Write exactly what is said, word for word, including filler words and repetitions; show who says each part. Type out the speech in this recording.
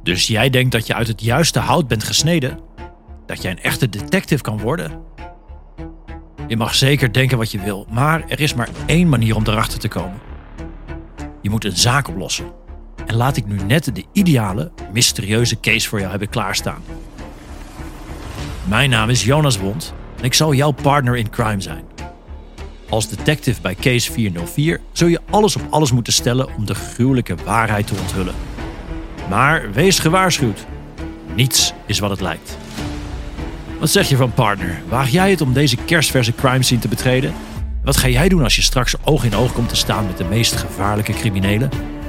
Speaker 1: Dus jij denkt dat je uit het juiste hout bent gesneden? Dat jij een echte detective kan worden? Je mag zeker denken wat je wil, maar er is maar één manier om erachter te komen. Je moet een zaak oplossen. En laat ik nu net de ideale, mysterieuze case voor jou hebben klaarstaan. Mijn naam is Jonas Wond en ik zal jouw partner in crime zijn. Als detective bij Case vierhonderdvier zul je alles op alles moeten stellen om de gruwelijke waarheid te onthullen. Maar wees gewaarschuwd. Niets is wat het lijkt. Wat zeg je van partner? Waag jij het om deze kerstverse crime scene te betreden? Wat ga jij doen als je straks oog in oog komt te staan met de meest gevaarlijke criminelen?